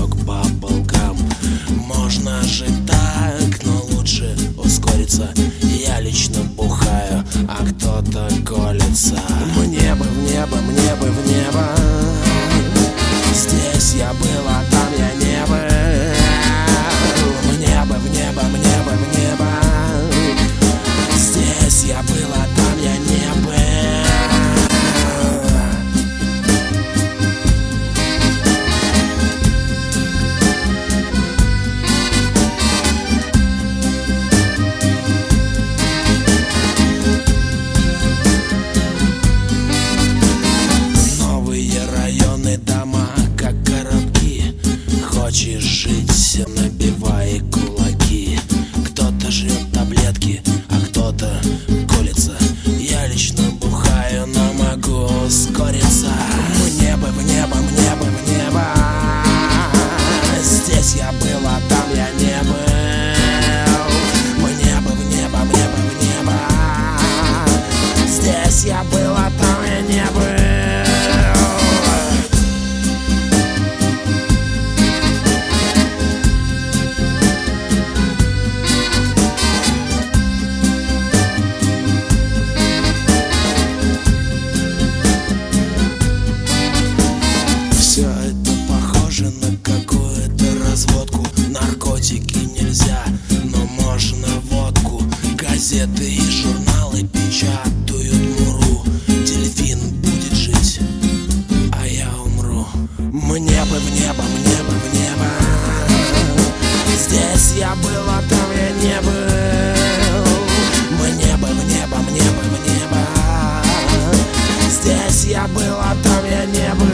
кусок по полкам. Можно жить так, но лучше ускориться. Я лично бухаю, а кто-то колется. Мне бы в небо, мне бы в небо. Здесь я был, а там я не был. Мне бы в небо, мне бы в небо. Здесь я был, а там я не был. Дома, как коробки. Хочешь жить, набивай кулаки. Кто-то жрет таблетки, а кто-то колется. Я лично бухаю, но могу ускориться. Мне бы в небо, мне бы в небо. Здесь я был, а там я не был. Мне бы в небо, мне бы в небо. Здесь я был, а там я не был. Все это похоже на какую-то разводку. Наркотики нельзя, но можно водку. Газеты и журналы печатают муру. Дельфин будет жить, а я умру. Мне бы в небо, мне бы в небо. Здесь я был, а там я не был. Мне бы в небо, мне бы в небо. Здесь я был, а там я не был.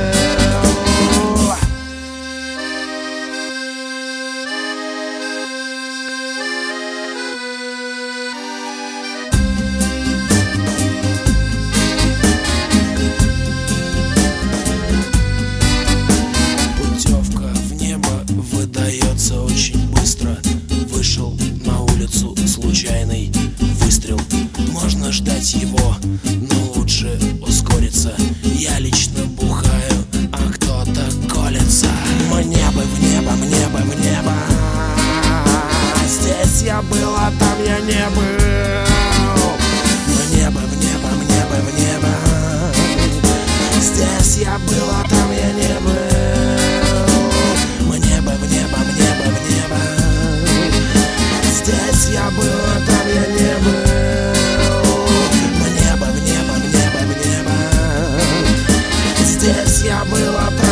Выдается очень быстро. Вышел на улицу, случайный выстрел. Можно ждать его, но лучше ускориться. Я лично бухаю, а кто-то колется. Мне бы в небо, мне бы в небо. Здесь я был, а там я не был. Мне бы в небо, мне бы в небо. Здесь я был, а там я не был. Здесь я был, а там я не был. Мне бы в небо, мне бы в небо. Здесь я был, а там